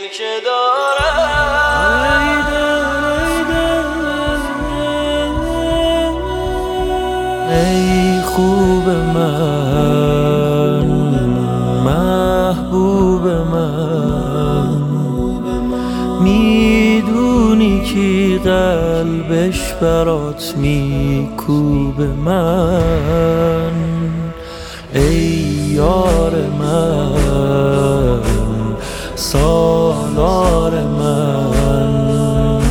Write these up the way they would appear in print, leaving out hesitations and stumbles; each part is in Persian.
که دارم. ای خوب من، محبوب من، میدونی کی قلبش برات میکوب من. ای یار من، سالار من،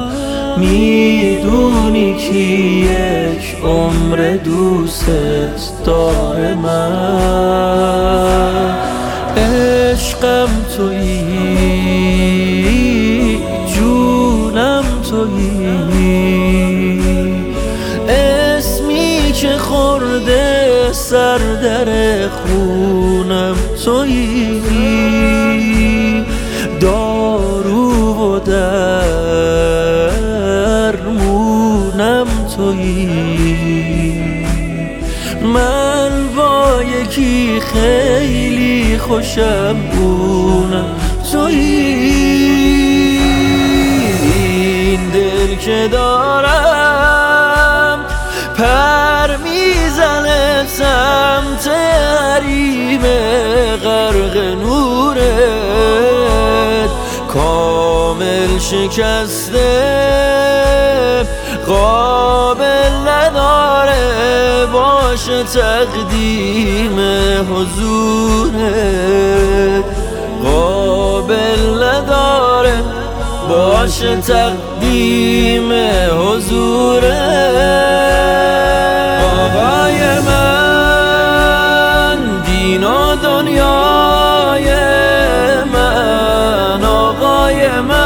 میدونی کی یک عمر دوست داره من. عشقم تویی، جونم تویی، اسمی که خورده سر در خونم تویی، دارو و درمونم تویی. من با یکی خیلی خوشم، اونم تویی. این دل که دارم پر میزنه سمت حریم غرق نورت، کامل شکسته قابل نداره باشه تقدیم حضورت، قابل نداره باشه تقدیم حضورت. آقای من، دین و دنیای من، آقای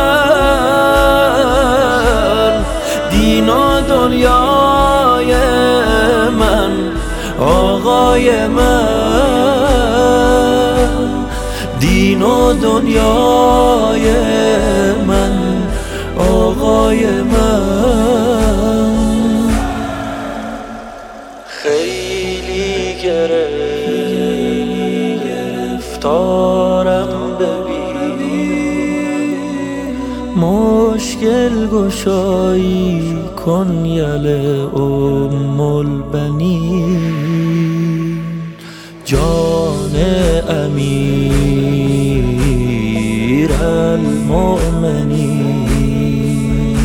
من، دین و دنیای من، آقای من، دین و دنیای من، آقای من. خیلی گرفتارم ببین، مشکل گشایی کن یله البنین. جان امیر المؤمنین،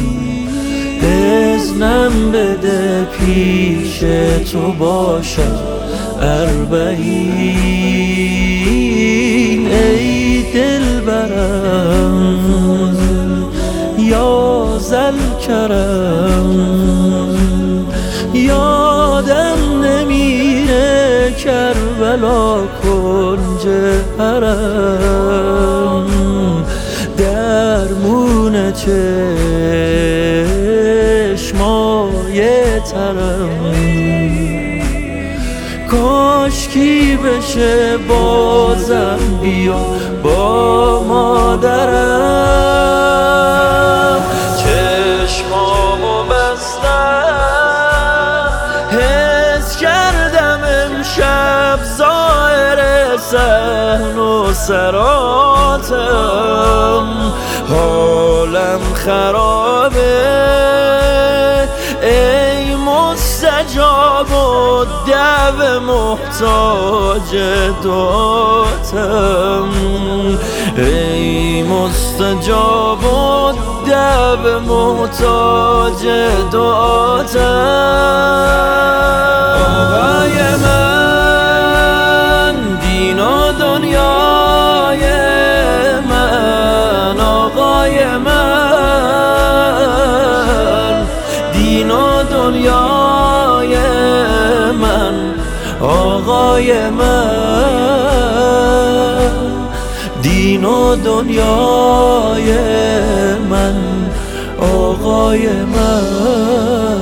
اذنم بده پیش تو باشم اربعین. ای دلبرم یا ذوالکرم، یادم نمیره کربلا کنج حرم، درمون چشمای ترم. کاشکی بشه بازم بیا با مادرم، چشمامو بستم حس کردم امشب ظاهر صحن و سراتم، حالم خرابه ای مستجاب و دعو محتاج دعاتم، ای مستجاب و دعو محتاج دعاتم. آقای من، دین و دنیای من، آقای من، دین و دنیای من، آقای من، دین و دنیای من، آقای من.